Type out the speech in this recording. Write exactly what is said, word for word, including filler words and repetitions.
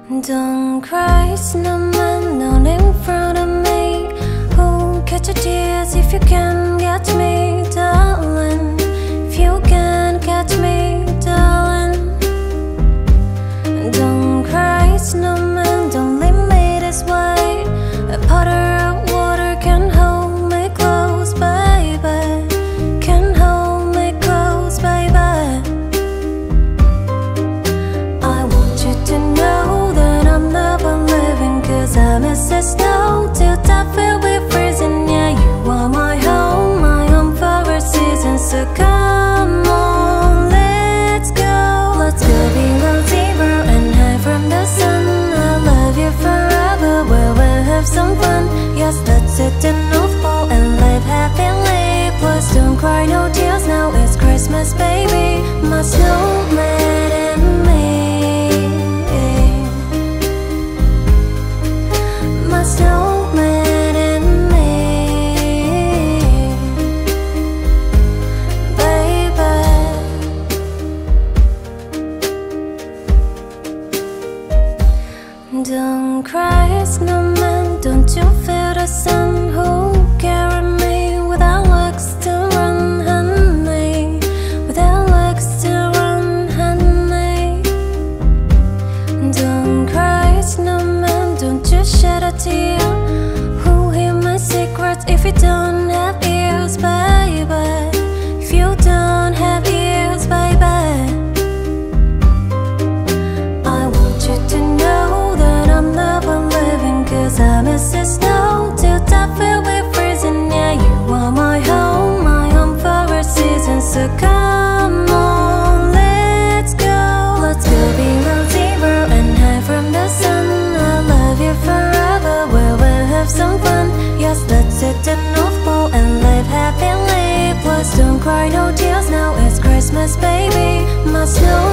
Don't cry, snowman, no name in front of me. Who'll catch your tears if you can catch me, darling? If you can catch me, darling. Don't cry, snowman, don't leave me this way. A puddle of water can hold me close, baby. Can hold me close, baby. I want you to know that I'm never leaving, 'cause I miss the snow till I feel we freezing. Yeah, you are my home, my home for a season. So come on, let's go. Let's go below zero and hide from the sun. I love you forever, where we'll have some fun. Yes, let's sit in North Pole and live happily. Plus don't cry, no tears, now it's Christmas, baby. My snowman and me. My snowman and me, baby. Don't cry, snowman, don't you feel the sun? Who'll carry me without legs to run, honey? Without legs to run, honey. Don't cry, snowman, don't you shed a tear. Who'll hear my secrets if you don't have ears, baby? If you don't have ears, baby. I want you to know that I'm never leaving, 'cause I miss the snow till I feel we freezing. Yeah, you are my home, my home for a season. So come on, let's go. Let's go below zero and hide from the sun. I love you forever, where we'll have some fun. Yes, let's sit in North Pole and live happily. Plus don't cry, no tears, now it's Christmas, baby. My snow